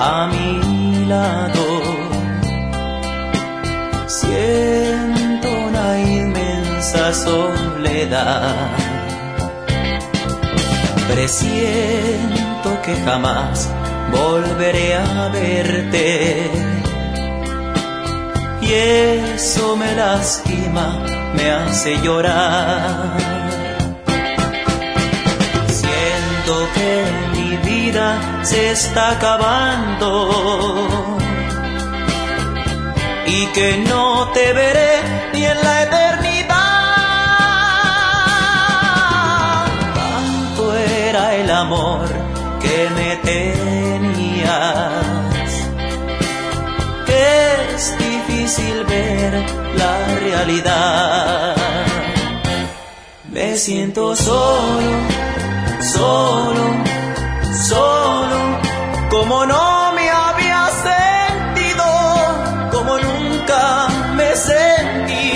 a mi lado. Siento una inmensa soledad. Presiento que jamás volveré a verte, y eso me lastima, me hace llorar. Siento que mi vida se está acabando y que no te veré ni en la eternidad. Tanto era el amor que me tenías, que es difícil ver la realidad. Me siento solo, solo, solo, como no me había sentido, como nunca me sentí.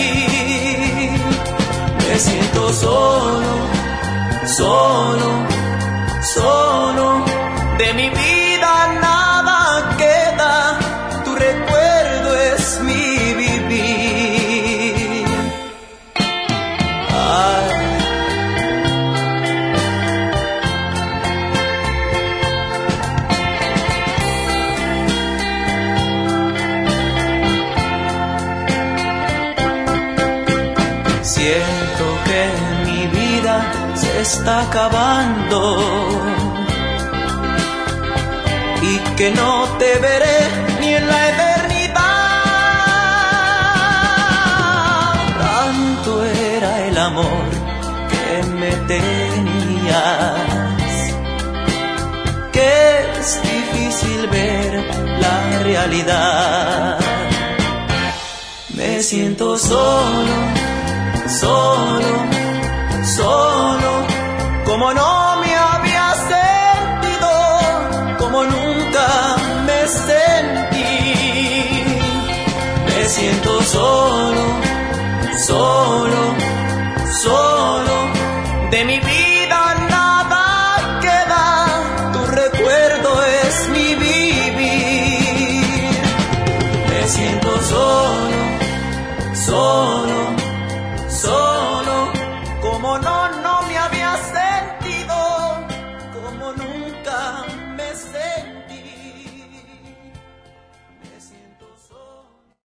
Me siento solo, solo, solo, de mi vida nada queda, tu recuerdo es mi vivir. Ay. Siento que mi vida se está acabando y que no te veré ni en la eternidad. Tanto era el amor que me tenías, que es difícil ver la realidad. Me siento solo, solo, solo, como no me había sentido, como nunca me sentí. Me siento solo, solo, solo, de mi vida nada queda, tu recuerdo es mi vivir. Me siento solo, solo.